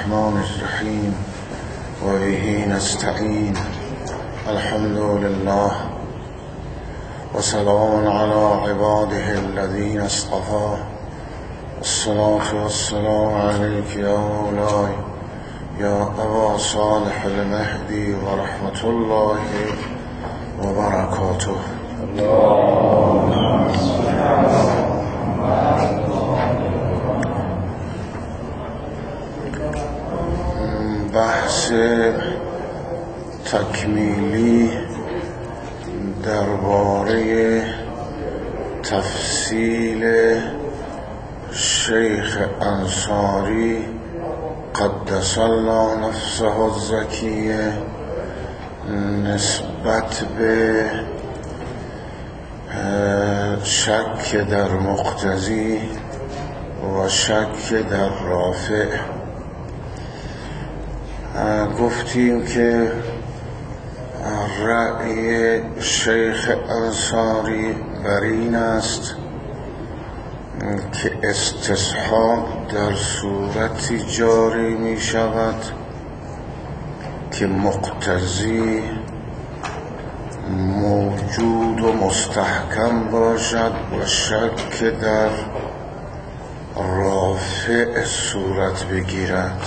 الرحمن الرحیم و به نستعین. الحمد لله و سلام علی عباده الذین اصطفى. الصلاة والسلام علیک یا مولاي یا ابا صالح المهدی و رحمت الله و برکاته. بحث تکمیلی درباره تفصیل شیخ انصاری قدس الله نفسه الزکیه نسبت به شک در مقتضی و شک در رافع. گفتیم که رأی شیخ انصاری بر این است که استصحاب در صورتی جاری می شود که مقتضی موجود و مستحکم باشد و شک در رافع صورت بگیرد.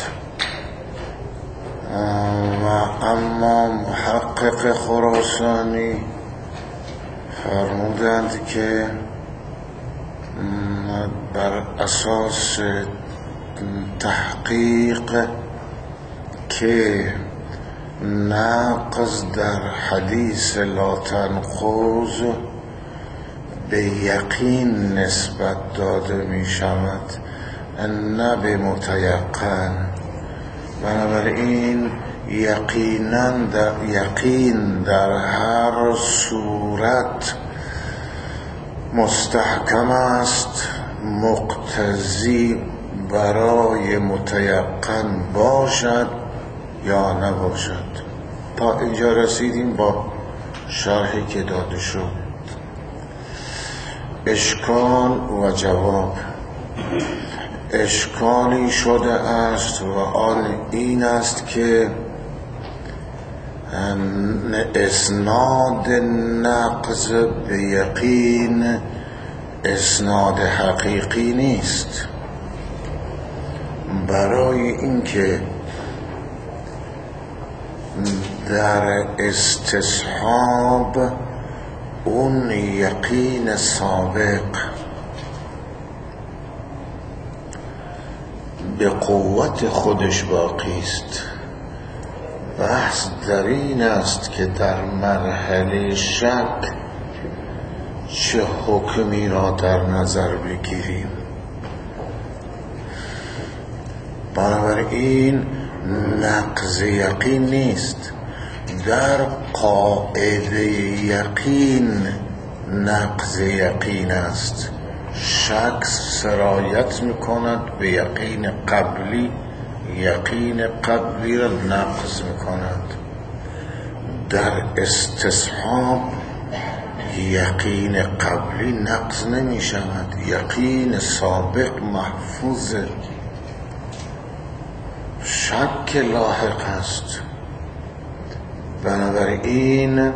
و اما محقق خراسانی فرمودند که بر اساس تحقیق که نقض در حدیث لا تنقض به یقین نسبت داده می شود نه به متیقن. بنابراین یقین در هر صورت مستحکم است، مقتضی برای متیقن باشد یا نباشد. تا اینجا رسیدیم با شرحی که داده شد. اشکال و جواب. اشکالی شده است و آن این است که اسناد نقض به یقین اسناد حقیقی نیست. برای اینکه در استصحاب اون یقین سابق به قوت خودش باقی است. بحث در این است که در مرحله شک چه حکمی را در نظر بگیریم. بنابراین نقض یقین نیست. در قاعده یقین نقض یقین است. شک سرایت میکند به یقین قبلی، یقین قبلی را نقض میکند. در استصحاب یقین قبلی نقض نمیشود، یقین سابق محفوظ، شک لاحق است. بنابراین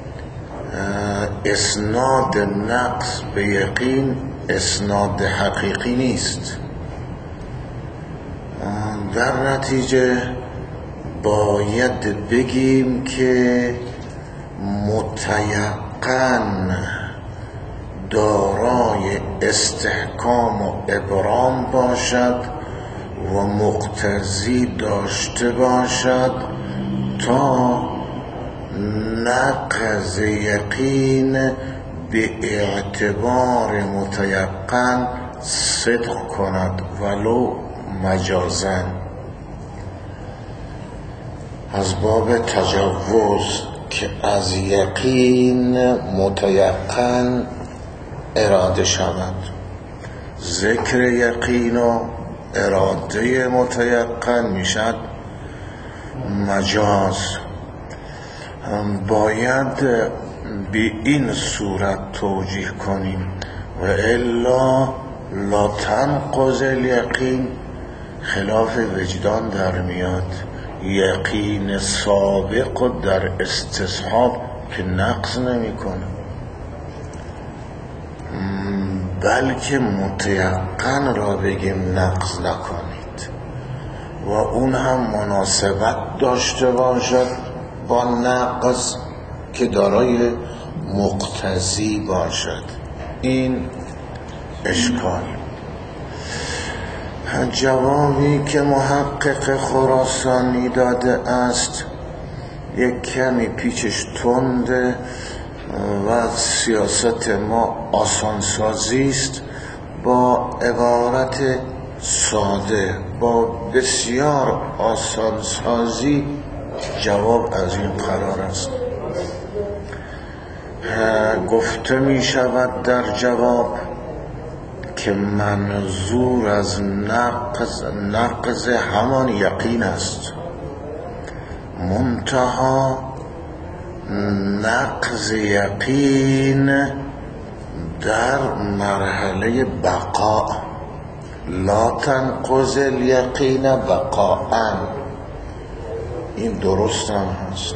اسناد نقض به یقین اسناد حقیقی نیست. در نتیجه باید بگیم که متیقن دارای استحکام و ابرام باشد و مقتضی داشته باشد تا نقض یقین به اعتبار متیقن صدق کند ولو مجازن. از باب تجوز که از یقین متیقن اراده شود. ذکر یقین و اراده متیقن میشد مجاز. باید به این صورت توجیه کنیم و الا لا تنقض الیقین خلاف وجدان در میاد. یقین سابق و در استصحاب که نقض نمیکنه، بلکه متیقن را بگیم نقض نکنید و اون هم مناسبت داشته باشد با نقض که دارای مقتضی باشد. این اشکال. جوابی که محقق خراسانی داده است یک کمی پیچش تنده و سیاست ما آسانسازی است. با عبارت ساده، با بسیار آسانسازی جواب از این قرار است. گفته می شود در جواب که منظور از نقض همان یقین است، منتها نقض یقین در مرحله بقا، لا تنقض الیقین بقاءً. این درست هم هست،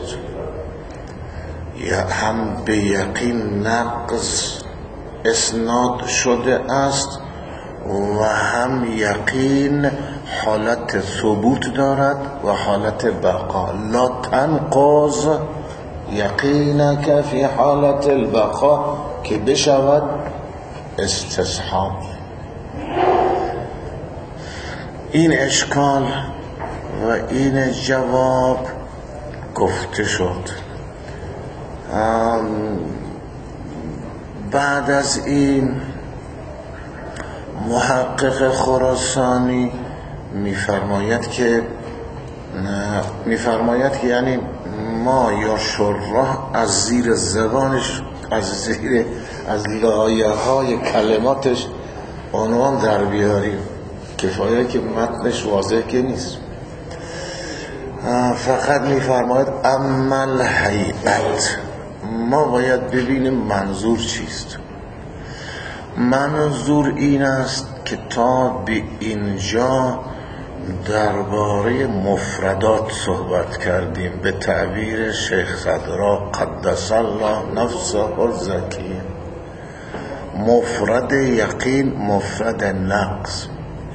یا هم به یقین نقض اسناد شده است و هم یقین حالت ثبوت دارد و حالت بقا. لا تنقض یقینک فی حالت البقا که بشود استصحاب. این اشکال و این جواب گفته شد. بعد از این محقق خراسانی میفرماید که یعنی ما یا شراح از زیر زبانش از لایه های کلماتش عنوان در بیاریم، کفایه که متنش واضح که نیست. فقط میفرماید اما الهیئت، ما باید ببینیم منظور چیست. منظور این است که تا به اینجا درباره مفردات صحبت کردیم، به تعبیر شیخ صدرا قدس الله نفسه الزکی. مفرد یقین، مفرد نقض.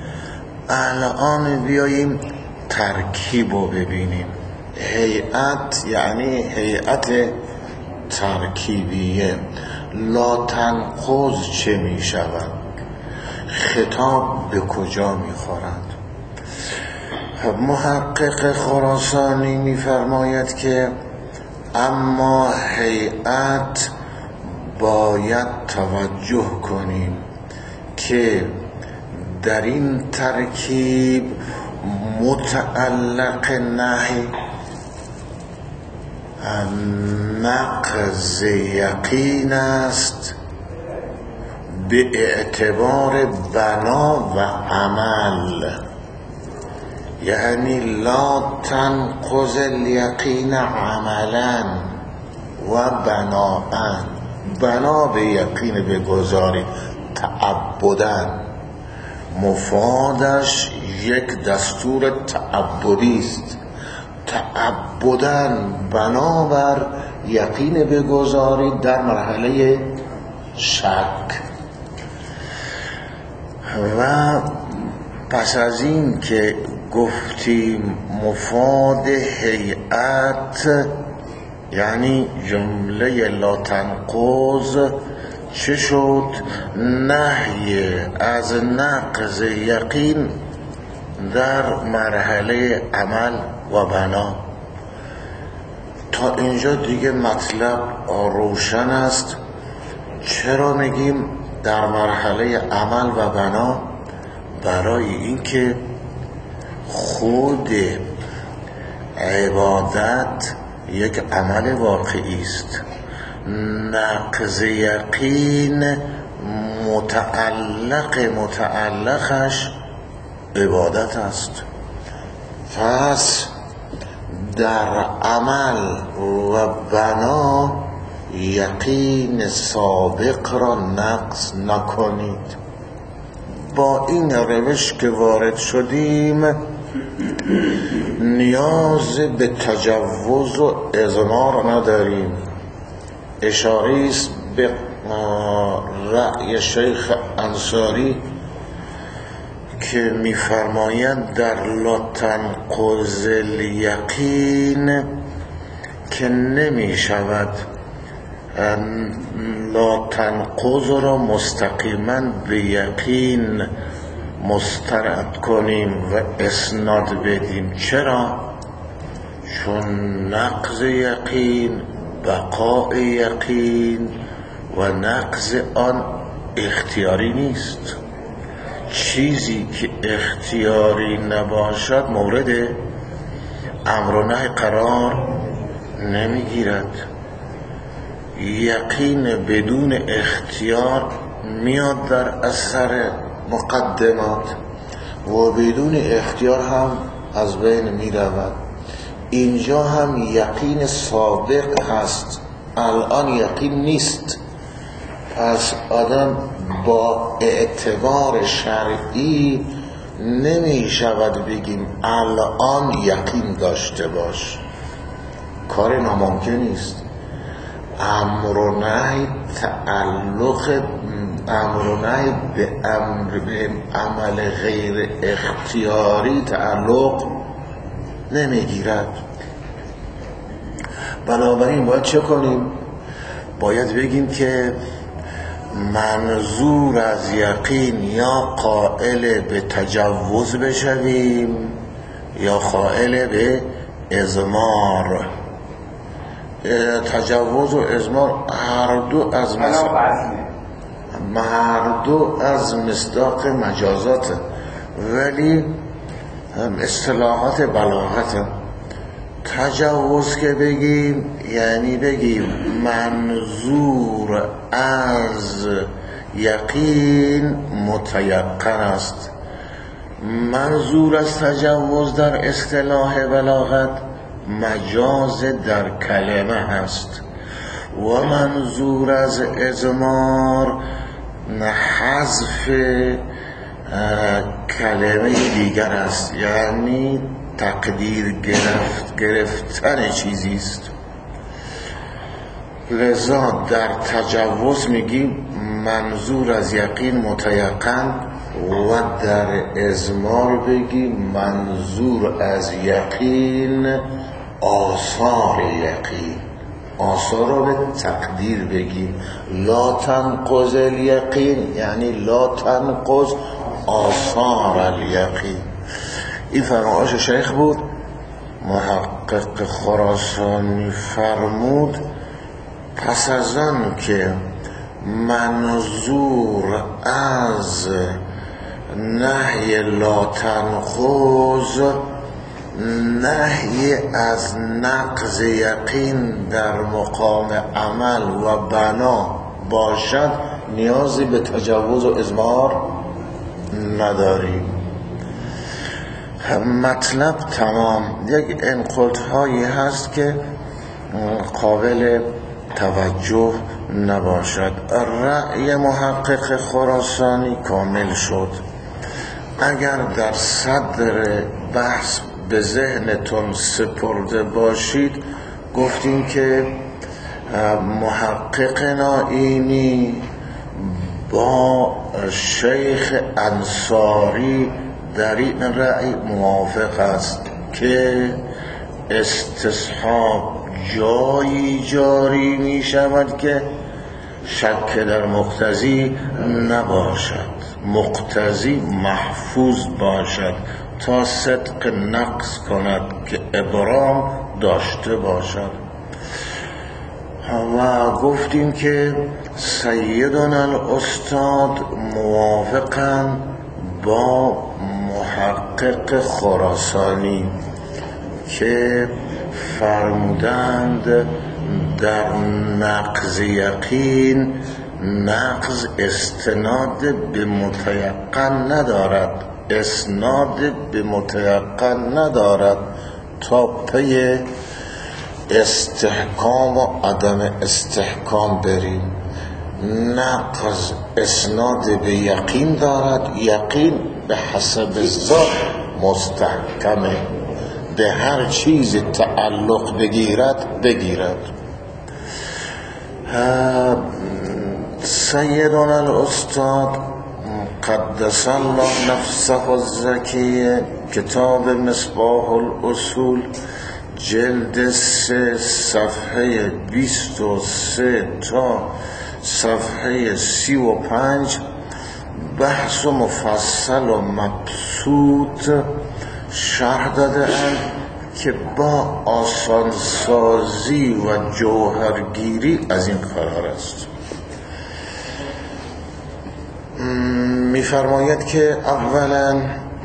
الان بیاییم ترکیب رو ببینیم. هیئت یعنی هیئت ترکیبیه. لا تنقض چه می شود؟ خطاب به کجا می خورد؟ محقق خراسانی می فرماید که اما هیئت باید توجه کنیم که در این ترکیب متعلق نهی نقض یقین است به اعتبار بنا و عمل. یعنی لا تنقض الیقین عملا و بناءً. بنا به یقین بگذاری تعبداً، مفادش یک دستور تعبدی است. تعبداً بنابر یقین بگذاری در مرحله شک. و پس از این که گفتیم مفاد هیئت یعنی جمله لا تنقض چه شد؟ نهی از نقض یقین در مرحله عمل و بنا. تا اینجا دیگه مطلب روشن است. چرا میگیم در مرحله عمل و بنا؟ برای اینکه خود عبادت یک عمل واقعی است. نقض یقین متعلقش عبادت است. پس در عمل و بنا یقین سابق را نقض نکنید. با این روش که وارد شدیم نیاز به تجوز و اضمار نداریم. اشاره است به رأی شیخ انصاری که می‌فرمایند در لا تنقض الیقین که نمی شود لا تنقض را مستقیما به یقین مسترد کنیم و اسناد بدیم. چرا؟ چون نقض یقین، بقاء یقین و نقض آن اختیاری نیست. چیزی که اختیاری نباشد مورد امر و نهی قرار نمیگیرد. یقین بدون اختیار میاد در اثر مقدمات و بدون اختیار هم از بین میرود. اینجا هم یقین سابق هست، الان یقین نیست. پس آدم با اعتبار شرعی نمی شود بگیم الان یقین داشته باش، کار ناممکن است. امر و نهی به عمل غیر اختیاری تعلق نمیگیرد. بنابراین باید چه کنیم؟ باید بگیم که منظور از یقین یا قائل به تجوز بشویم یا قائل به اضمار. تجوز و اضمار هر دو از مصداق مجازات، ولی اصطلاحات بلاغت. تجوز که بگیم یعنی بگیم منظور از یقین متیقن است. منظور از تجوز در اصطلاح بلاغت مجاز در کلمه هست و منظور از اضمار حذف کلمه دیگر است، یعنی تقدیر گرفتن چیزی است. لذا در تجوز میگیم منظور از یقین متیقن و در اضمار بگیم منظور از یقین آثار یقین. آثار را به تقدیر بگیم لا تنقض الیقین یعنی لا تنقض آثار الیقین. این فرمایش شیخ بود. محقق خراسانی فرمود پس از آن که منظور از نهی لا تنقض نهی از نقض یقین در مقام عمل و بنا باشد نیازی به تجوز و اضمار نداریم. مطلب تمام. یک انقطاعی هست که قابل توجه نباشد. رأی محقق خراسانی کامل شد. اگر در صدر بحث به ذهنتون سپرده باشید گفتیم که محقق نائینی با شیخ انصاری در این رأی موافق است که استصحاب جایی جاری می شود که شک در مقتضی نباشد، مقتضی محفوظ باشد تا صدق نقص کند که ابرام داشته باشد. و گفتیم که سیدنا الاستاد موافقند با محقق خراسانی که فرمودند در نقض یقین نقض استناد به متیقن ندارد، اسناد به متیقن ندارد تا پی استحکام و عدم استحکام بریم. نقض اسناد به یقین دارد، یقین به حسب ذات مستحکمه، به هر چیز تعلق بگیرد. سیدنا الاستاد قدس الله نفسه الزکیه، کتاب مصباح الاصول جلد 3 صفحه 23 تا صفحه 35 بحث و مفصل و مبسوط شرح داده اند که با آسانسازی و جوهرگیری از این قرار است. می‌فرماید که اولا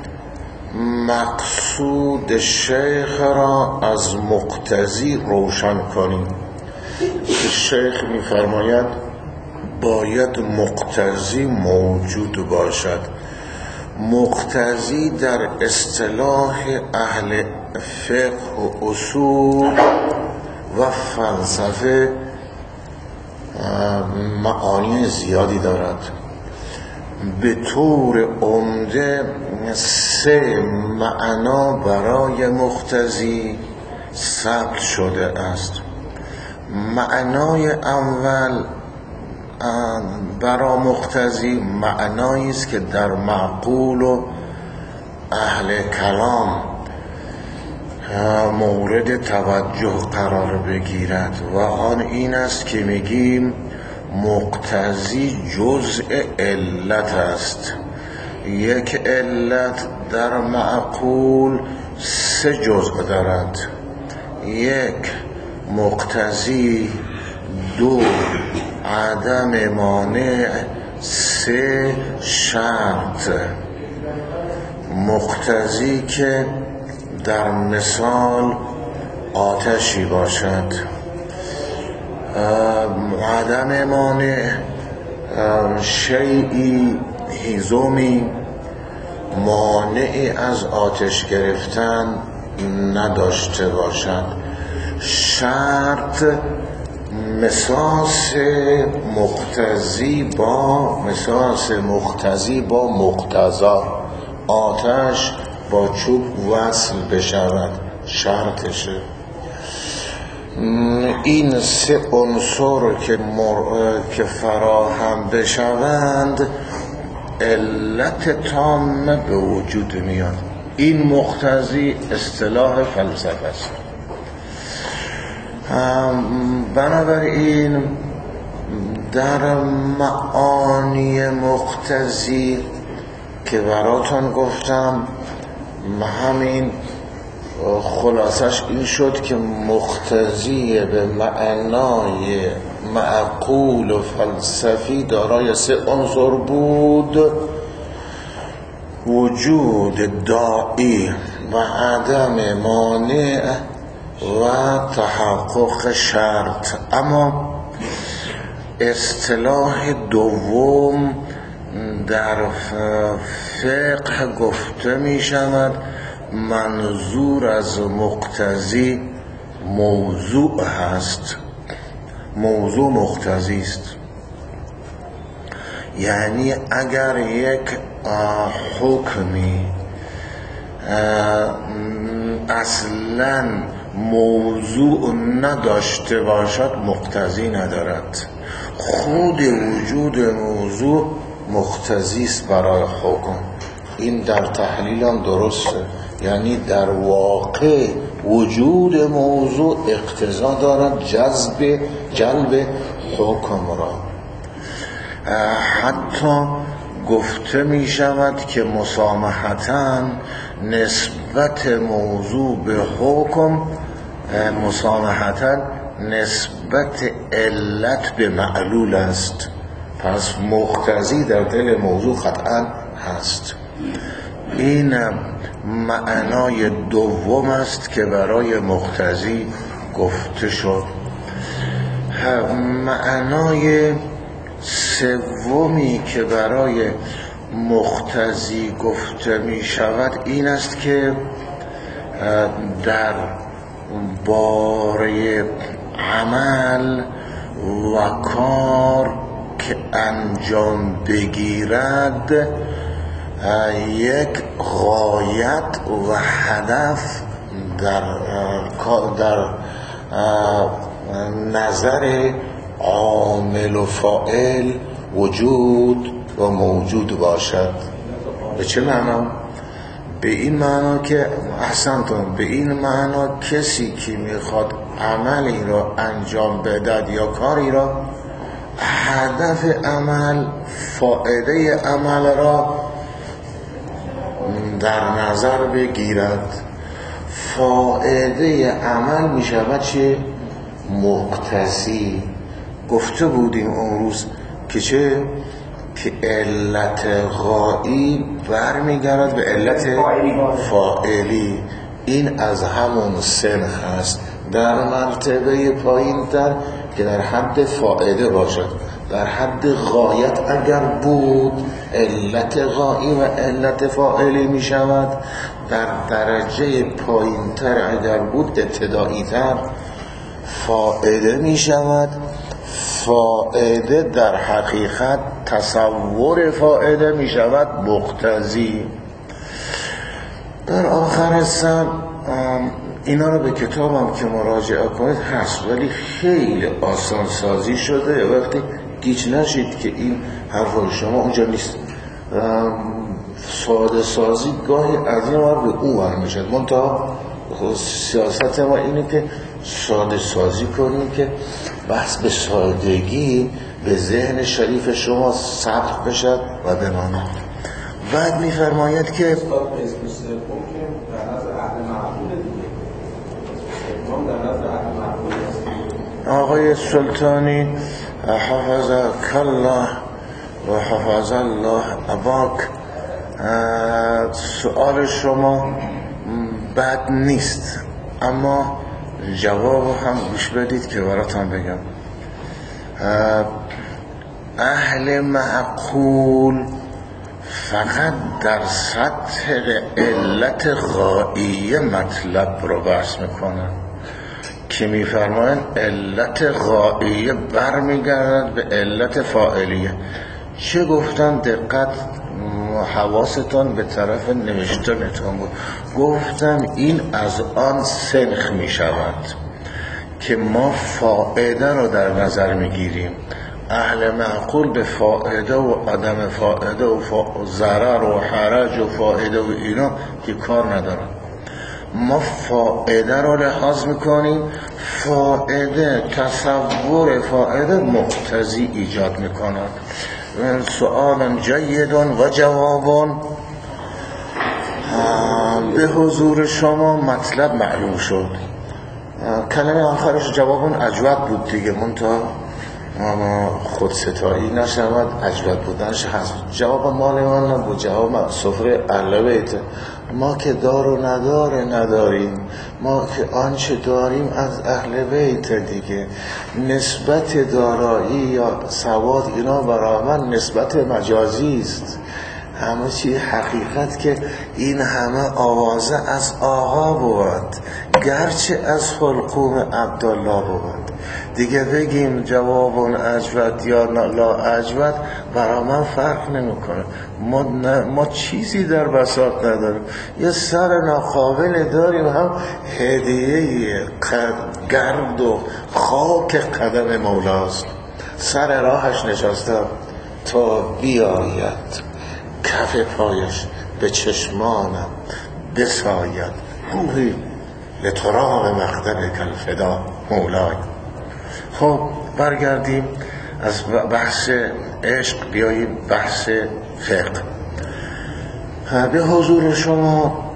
مقصود شیخ را از مقتضی روشن کنیم. شیخ می‌فرماید باید مقتضی موجود باشد. مقتضی در اصطلاح اهل فقه و اصول و فلسفه معانی زیادی دارد. به طور عمده 3 معنا برای مقتضی ثبت شده است. معنای اول برای مقتضی معنایی است که در معقول و اهل کلام مورد توجه قرار بگیرد و آن این است که میگیم مقتضی جزء علت است. یک علت در معقول 3 جزء دارد. 1 مقتضی، 2 عدم مانع، 3 شرط. مقتضی که در مثال آتشی باشد، عدم مانع شیئی هیزومی مانعی از آتش گرفتن نداشته باشد. شرط مساس مقتضی با مقتضا، آتش با چوب وصل بشود، شرطشه. این 3 عنصر که فراهم بشوند علت تامه به وجود میاد. این مقتضی اصطلاح فلسفه است. بنابراین در معانی مقتضی که براتون گفتم همین خلاصش این شد که مقتضی به معنای معقول و فلسفی دارای 3 عنصر بود: وجود داعی و عدم مانع و تحقق شرط. اما اصطلاح دوم در فقه گفته می شود منظور از مقتضی موضوع هست. موضوع مقتضی است، یعنی اگر یک حکمی اصلاً موضوع نداشته باشد مقتضی ندارد. خود وجود موضوع مقتضی است برای حکم. این در تحلیل هم درسته، یعنی در واقع وجود موضوع اقتضا دارد جلب حکم را. حتی گفته می شود که مسامحتاً نسبت موضوع به حکم مسامحتاً نسبت علت به معلول است. پس مقتضی در دل موضوع قطعاً هست. این معنای دوم است که برای مقتضی گفته شد. معنای سومی که برای مقتضی گفته می شود این است که در باره عمل و کار که انجام بگیرد یک غایت و هدف در نظر عامل و فاعل وجود و موجود باشد. به چه معنا؟ به این معنا که احسنتون، به این معنا کسی که میخواد عملی را انجام بدهد یا کاری را، هدف عمل، فایده عمل را در نظر بگیرد. فایده عمل می شود چه؟ مقتضی. گفته بودیم اون روز که چه؟ که علت غایی برمیگرد به علت فاعلی. این از همون سنخ هست، در مرتبه پایین تر که در حد فائده باشد. در حد غایت اگر بود علت غایی و علت فاعلی می شود. در درجه پایین تر اگر بود ابتدایی تر فائده می شود. فائده در حقیقت تصور فائده می شود مقتضی. در آخر سر اینا رو به کتابم که مراجعه کنید هست، ولی خیلی آسان سازی شده. وقتی گیج نشید که این حرفای شما اونجا نیست. ساده سازی گاهی از این ور به اون ور میشد. منتها سیاست ما اینه که ساده سازی کنیم که بحث به سادگی به ذهن شریف شما ثبت بشد و بماند. بعد میفرماید که آقای سلطانی حفظک الله و حفظ الله اباک، سؤال شما بد نیست، اما جواب هم گوش بدید که براتون بگم. اهل معقول فقط در سطح علت غائیه مطلب رو بحث میکنن که میفرماین علت غائیه برمیگردد به علت فاعلیه. چه گفتن؟ دقت حواستان به طرف نوشتنتون بود. گفتم این از آن سنخ می شود که ما فائده رو در نظر می گیریم. اهل معقول به فائده و عدم فائده و ضرر و حرج و فائده و اینا که کار ندارن. ما فائده رو لحاظ میکنیم. فائده، تصور فائده مقتضی ایجاد میکنند. سؤال جید و جواب به حضور شما مطلب معلوم شد. کلمه آخرش جواب اجود بود دیگه، منتها خود ستایی نشود، اجود بودنش هست. جواب مال من نبود، جواب سفره اهل بیت. ما که دار و نداریم، ما که آنچه داریم از اهل بیت دیگه. نسبت دارایی یا سواد اینا برای من نسبت مجازی است. همه چی حقیقت که این همه آوازه از آقا بود، گرچه از حلقوم عبدالله بود. دیگه بگیم جواب اجود یا لا اجود برای من فرق نمیکنه. ما چیزی در بساط نداریم. یه سر ناقابل داریم، هم هدیه گرد و خاک قدم مولاست. سر راهش نشستم تا بیاید کف پایش به چشمانم بساید. روحی لتراب مقدم کالفدا مولای. خب برگردیم از بحث عشق بیاییم بحث فقه. به حضور شما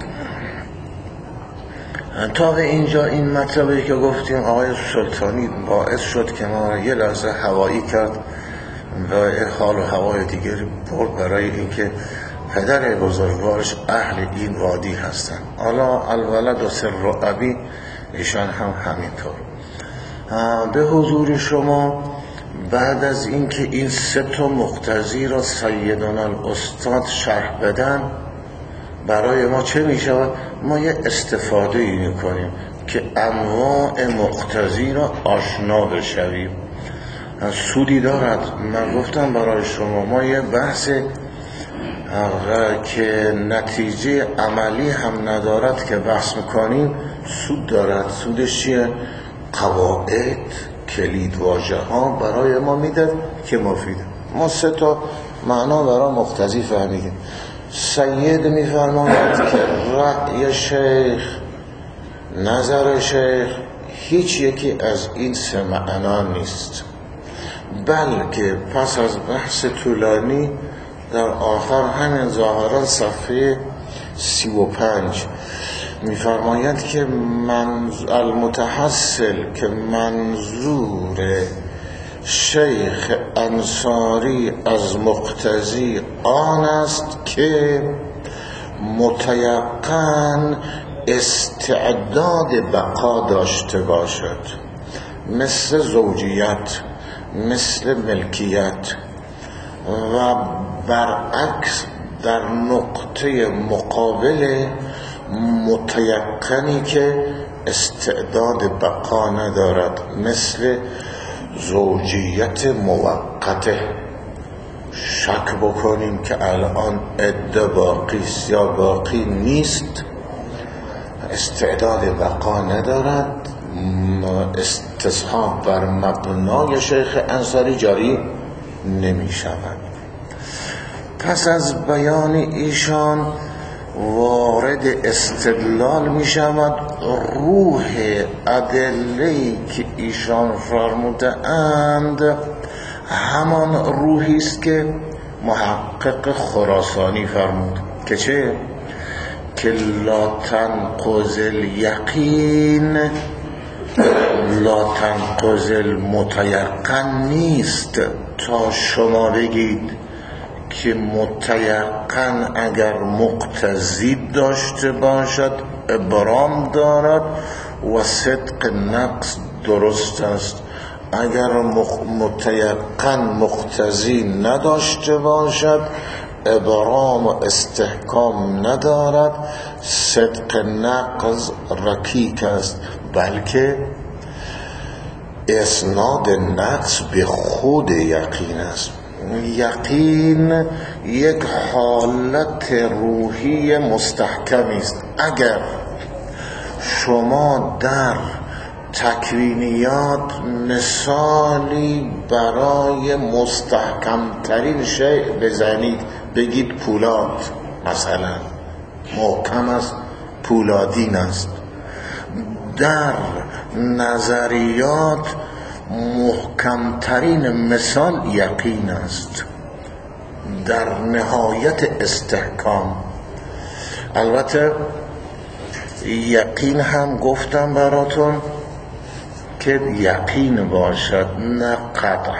تا به اینجا این مطلبی که گفتیم آقای سلطانی باعث شد که ما را یه لحظه هوایی کرد و حال و هوای دیگری برد برای اینکه پدر بزرگوارش اهل این وادی هستن. حالا الولد و سر و ابی ایشان هم همینطور. به حضور شما بعد از اینکه این سه تا مقتضی را سیدنا الاستاد شرح بدن، برای ما چه می شود؟ ما یه استفاده ای می کنیم که انواع مقتضی را آشنا بشویم. سودی دارد. من گفتم برای شما ما یه بحث که نتیجه عملی هم ندارد که بحث میکنیم سود دارد. سودش چیه؟ قواعد، کلید واژه ها برای ما میده که مفیده. ما 3 معنا برای مقتضی فهمیدیم. سید میفرماید که رأی شیخ، نظر شیخ هیچ یکی از این 3 معنا نیست، بلکه پس از بحث طولانی در آخر همین ظاهرا صفحه 35 میفرماید که المتحصل که منظور شیخ انصاری از مقتضی آن است که متیقن استعداد بقا داشته باشد، مثل زوجیت، مثل ملکیت، و برعکس در نقطه مقابل متیقنی که استعداد بقا ندارد، مثل زوجیت موقته. شک بکنیم که الان عده باقی است یا باقی نیست، استعداد بقا ندارد، استصحاب بر مبنای شیخ انصاری جاری نمی شود. پس از بیان ایشان وارد استدلال می شود. روح ادله‌ای که ایشان فرموده اند همان روحی است که محقق خراسانی فرمود که چه؟ که لا تنقض الیقین لا تنقض المتیقن نیست تا شما بگید که متیقن اگر مقتضی داشته باشد ابرام دارد و صدق نقص درست است. اگر متیقن مقتضی نداشته باشد ابرام و استحکام ندارد، صدق نقص رکیک است، بلکه اسناد نقص به خود یقین است. یقین یک حالت روحی مستحکمی است. اگر شما در تکوینیات مثالی برای مستحکم ترین شیء بزنید، بگید پولاد مثلا محکم است، پولادین است. در نظریات محکم ترین مثال یقین است در نهایت استحکام. البته یقین هم گفتم براتون که یقین باشد نه قطع.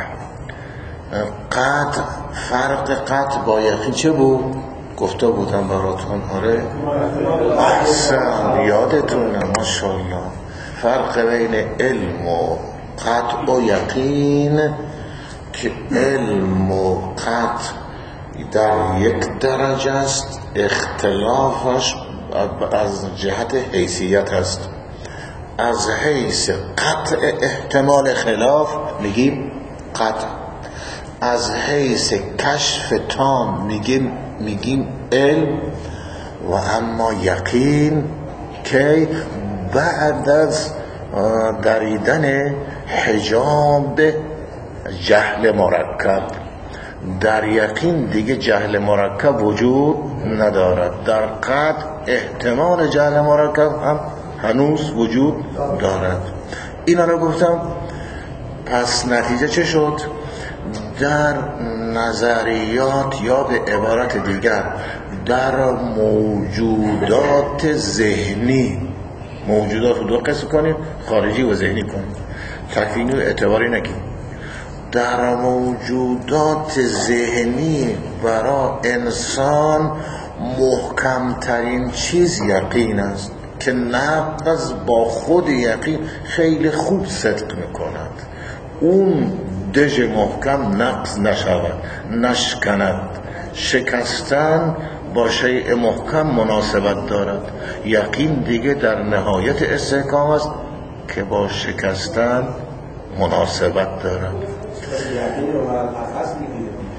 قطع، فرق قطع با یقین چه بود؟ گفته بودم براتون. آره احسن، یادتونه، ماشاءالله. فرق بین علم و قطع و یقین که علم و قطع در یک درجه است، اختلافش از جهت حیثیت است. از حیث قطع احتمال خلاف میگیم قطع، از حیث کشف تام میگیم علم. و اما یقین که بعد از دریدن حجاب جهل مرکب، در یقین دیگه جهل مرکب وجود ندارد، در قطع احتمال جهل مرکب هم هنوز وجود دارد. اینا رو گفتم. پس نتیجه چه شد؟ در نظریات یا به عبارت دیگر در موجودات ذهنی، موجودات رو 2 قسم کنیم، خارجی و ذهنی کنیم، تکوینی و اعتباری نگیم. در موجودات ذهنی برای انسان محکم ترین چیز یقین است که نقض با خود یقین خیلی خوب صدق میکند. اون دژ محکم نقض نشود، نشکند. شکستن با شیء محکم مناسبت دارد. یقین دیگه در نهایت استحکام است که با شکستن مناسبت دارد.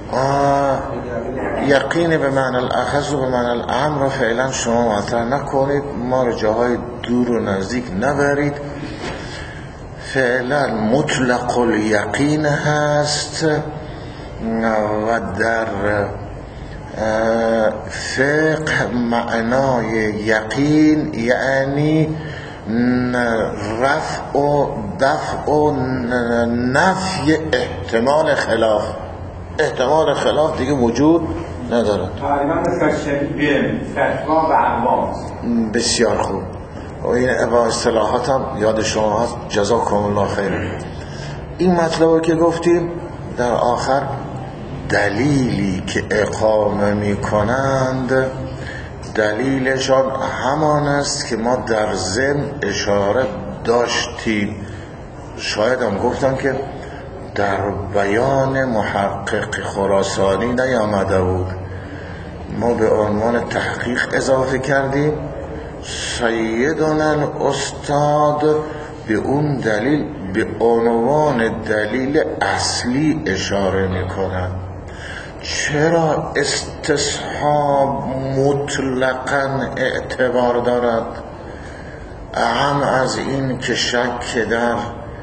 یقین به معنی الاخذ و به معنی الامر را فعلا شما مطرح نکنید، ما رو جاهای دور و نزدیک نبرید. فعلا مطلق الیقین هست و در فقه معنای یقین یعنی رفع و دفع و نفی احتمال خلاف. احتمال خلاف دیگه وجود ندارد. تقریبا مثل شبیه فتوا و عوام. بسیار خوب. و این با اصطلاحات هم یاد شما هست. جزاکم الله خیر. این مطلبی که گفتیم در آخر دلیلی که اقامه می کنند دلیلشان همان است که ما در ضمن اشاره داشتیم. شاید هم گفتم که در بیان محقق خراسانی نیامده بود، ما به عنوان تحقیق اضافه کردیم. سیدنا الاستاد به اون دلیل به عنوان دلیل اصلی اشاره میکنند. چرا استصحاب مطلقاً اعتبار دارد؟ اهم از این که شک در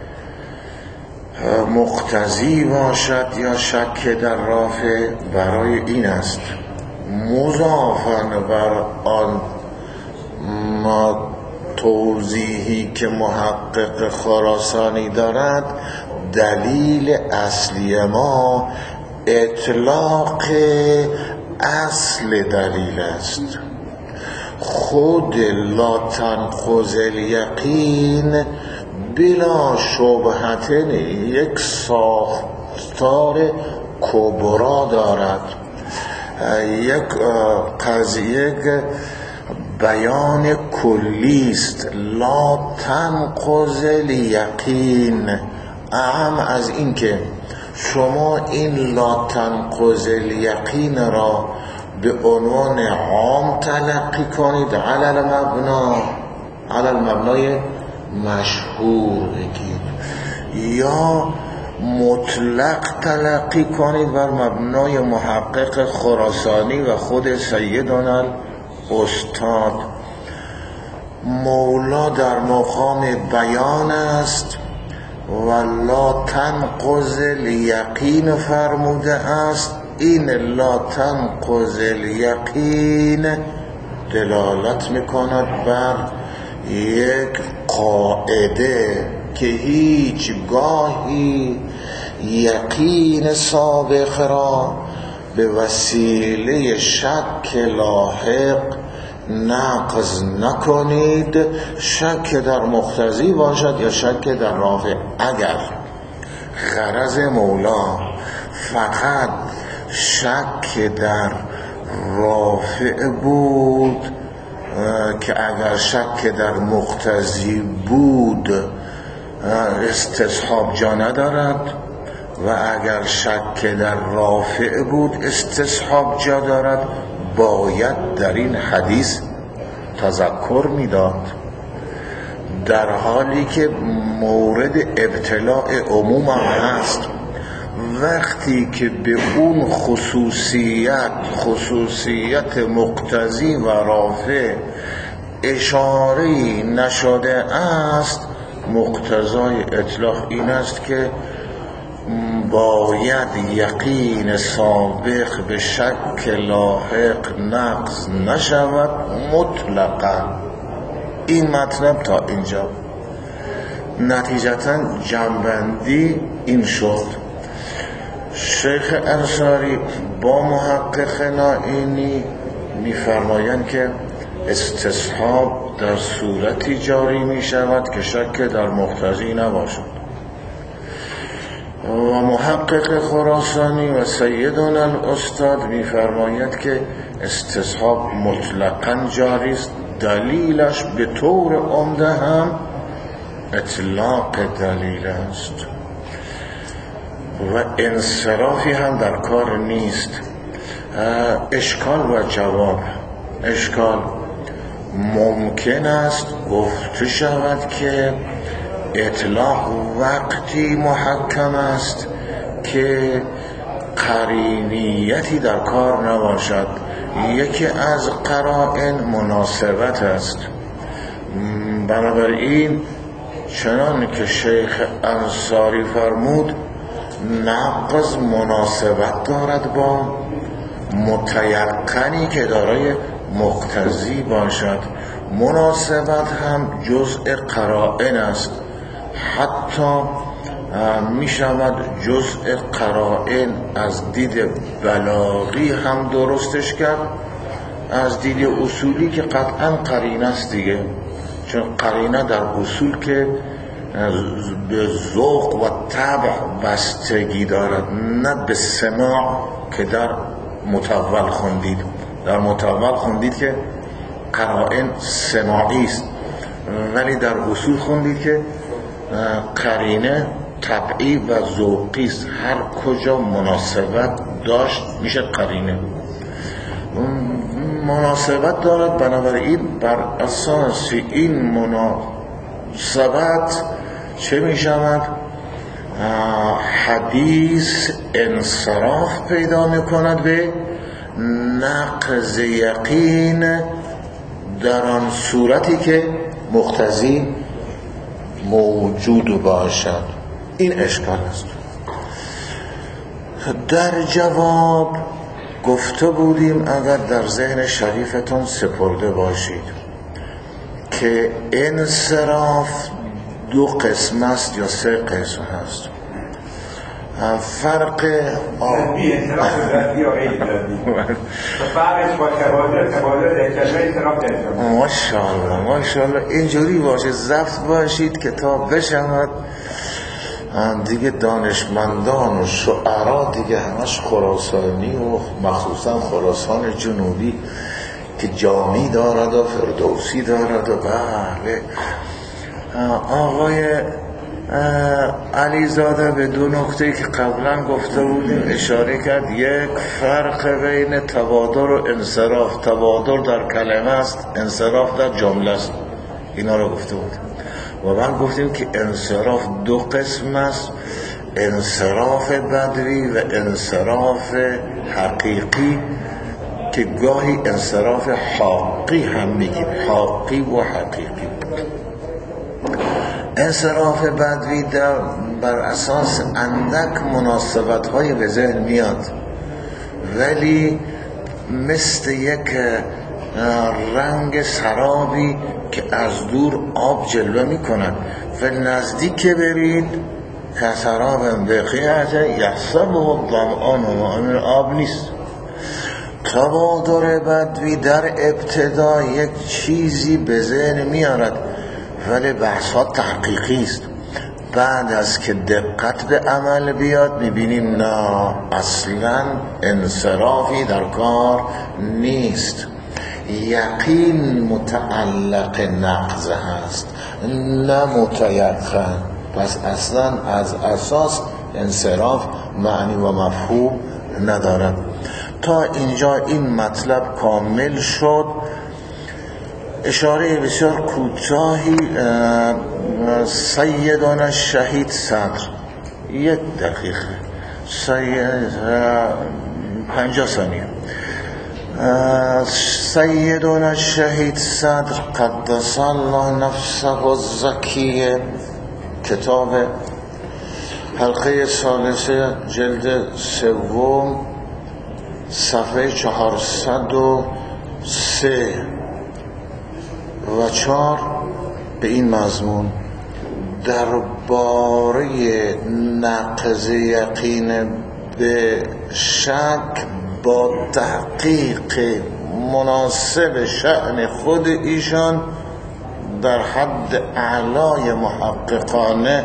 مقتضی باشد یا شک در رافع، برای این است مضافاً بر آن ما توضیحی که محقق خراسانی دارد. دلیل اصلی ما اطلاق اصل دلیل است. خود لا تنقض الیقین بلا شبهتن یک ساختار کبرا دارد، یک قضیه بیان کلی است. لا تنقض الیقین، اهم از این که شما این لا تنقض الیقین را به عنوان عام تلقی کنید، علی المبنای مشهور بگید، یا مطلق تلقی کنید بر مبنای محقق خراسانی و خود سیدنا الاستاد. مولا در مقام بیان است و لا تنقض الیقین فرموده است. این لا تنقض الیقین دلالت میکند بر یک قاعده که هیچ گاهی یقین سابق را به وسیله شک لاحق نقض نکنید، شک در مقتضی باشد یا شک در رافع. اگر غرض مولا فقط شک در رافع بود که اگر شک در مقتضی بود استصحاب جا ندارد و اگر شک در رافع بود استصحاب جا دارد، باید در این حدیث تذکر میداد، در حالی که مورد ابتلاع عموم هم هست. وقتی که به اون خصوصیت مقتضی و رافع اشاره‌ای نشده است، مقتضای اطلاق این است که باید یقین سابق به شک لاحق نقض نشود مطلقا. این مطلب تا اینجا. نتیجتا جنبندی این شد. شیخ انصاری با محقق نائینی می‌فرمایند که استصحاب در صورتی جاری می شود که شک در مقتضی نباشد، و محقق خراسانی و سیدنا الاستاد می فرماید که استصحاب مطلقاً جاری است. دلیلش به طور عمده هم اطلاق دلیل است و انصرافی هم در کار نیست. اشکال و جواب. اشکال: ممکن است گفته شود که اطلاق وقتی محکم است که قرینیتی در کار نباشد. یکی از قرائن مناسبت است. بنابراین چنان که شیخ انصاری فرمود نقض مناسبت دارد با متیقنی که دارای مقتضی باشد. مناسبت هم جزء قرائن است. حتی می شود جزء قرائن از دید بلاغی هم درستش کرد، از دید اصولی که قطعا قرینه است دیگه، چون قرینه در اصول که به ذوق و طبع بستگی دارد، نه به سماع که در متول خوندید. در متول خوندید که قرائن سماعی است، ولی در اصول خوندید که قرینه طبعی و ذوقی است. هر کجا مناسبت داشت میشه قرینه. مناسبت دارد، بنابراین بر اساس این مناسبت چه می شود؟ حدیث انصراف پیدا می کند به نقض یقین در آن صورتی که مقتضی موجود باشد. این اشکال است. در جواب گفته بودیم، اگر در ذهن شریفتون سپرده باشید، که انصراف دو قسم است یا سه قسم هست. فرق ماشاءالله اینجوری باشه، ضبط باشید که تا بشود دیگه دانشمندان و شعرا دیگه همش خراسانی و مخصوصا خراسان جنوبی که جامی دارد و فردوسی دارد و بله. آقای علیزاده به دو نکته که قبلا گفته بودیم اشاره کرد. یک، فرق بین تبادر و انصراف. تبادر در کلمه است، انصراف در جمله است. اینا رو گفته بودیم و بعد گفتیم که انصراف دو قسم است: انصراف بدوی و انصراف حقیقی، که گاهی انصراف حقی هم میگیم، حقی و حقیقی. انصراف بدوی بر اساس اندک مناسبت های به ذهن میاد، ولی مثل یک رنگ سرابی که از دور آب جلوه میکند و نزدیک که برید که سراب بقیعه یحسبه الظمآن و آب نیست. تبادر بدوی در ابتدا یک چیزی به ذهن میارد، ولی بحثا تحقیقی است. بعد از که دقت به عمل بیاد میبینیم نه، اصلا انصرافی در کار نیست. یقین متعلق نقض هست نه متیقن. پس اصلا از اساس انصراف معنی و مفهوم ندارد. تا اینجا این مطلب کامل شد. اشاره بسیار کوتاهی سیدان الشهید صدر، 1 دقیقه 50 ثانیه. سیدان الشهید صدر قدس الله نفسه الزکیه، کتاب حلقه ثالثه جلد 3 صفحه 403 و 4 به این مضمون: درباره نقض یقین به شک با تحقیق مناسب شأن خود ایشان در حد اعلای محققانه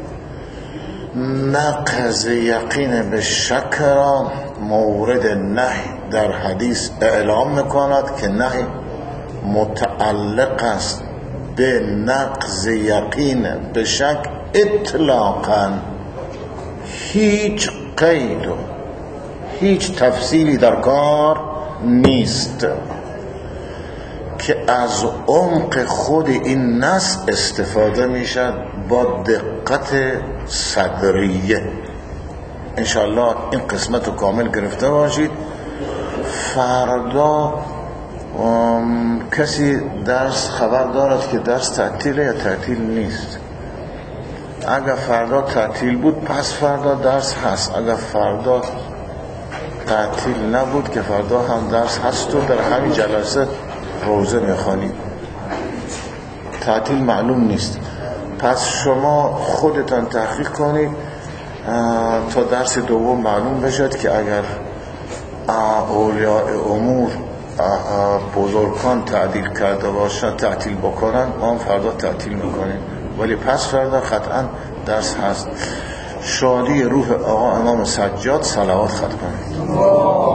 نقض یقین به شک را مورد نهی در حدیث اعلام میکند که نهی متعلق است به نقض یقین به شک اطلاقاً، هیچ قید و هیچ تفصیلی در کار نیست، که از عمق خود این نص استفاده میشد با دقت صدریه. انشالله این قسمت رو کامل گرفته باشید. فردا کسی درس خبر دارد که درس تعطیله یا تعطیل نیست؟ اگر فردا تعطیل بود پس فردا درس هست، اگر فردا تعطیل نبود که فردا هم درس هست و در همین جلسه روزه میخوانید. تعطیل معلوم نیست، پس شما خودتان تحقیق کنید تا درس دوم معلوم بشد که اگر اولیاء امور بزرگان تعدیل کرده باشن تعطیل بکنن ما هم فردا تعطیل میکنیم، ولی پس فردا قطعا درس هست. شادی روح آقا امام سجاد صلوات ختم کنید.